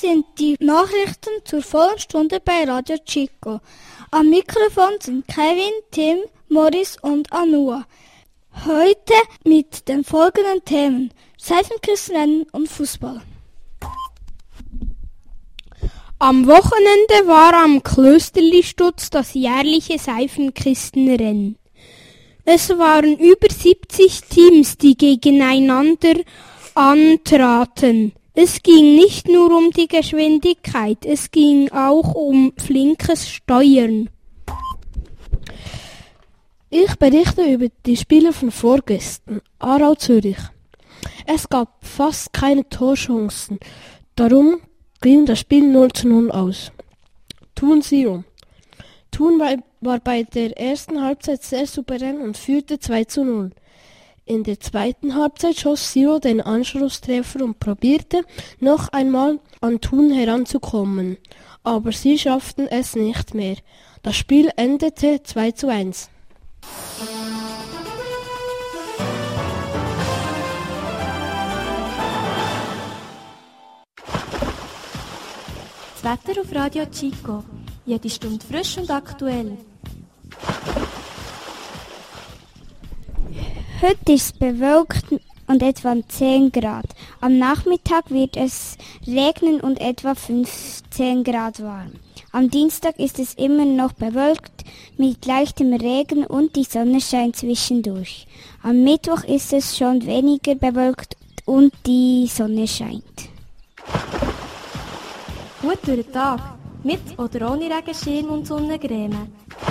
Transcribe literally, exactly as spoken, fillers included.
Das sind die Nachrichten zur vollen Stunde bei Radio Chico. Am Mikrofon sind Kevin, Tim, Morris und Anua. Heute mit den folgenden Themen: Seifenkistenrennen und Fußball. Am Wochenende war am Klösterli-Stutz das jährliche Seifenkistenrennen. Es waren über siebzig Teams, die gegeneinander antraten. Es ging nicht nur um die Geschwindigkeit, es ging auch um flinkes Steuern. Ich berichte über die Spiele von vorgestern, Aarau Zürich. Es gab fast keine Torchancen, darum ging das Spiel null zu null aus. Thun Zero. Thun war, war bei der ersten Halbzeit sehr souverän und führte zwei zu null. In der zweiten Halbzeit schoss Zero den Anschlusstreffer und probierte noch einmal an Thun heranzukommen, aber sie schafften es nicht mehr. Das Spiel endete zwei zu eins. Das Wetter auf Radio Chico. Jede Stunde frisch und aktuell. Heute ist es bewölkt und etwa zehn Grad. Am Nachmittag wird es regnen und etwa fünfzehn Grad warm. Am Dienstag ist es immer noch bewölkt mit leichtem Regen und die Sonne scheint zwischendurch. Am Mittwoch ist es schon weniger bewölkt und die Sonne scheint. Gut durch den Tag, mit oder ohne Regenschirm und Sonnencreme.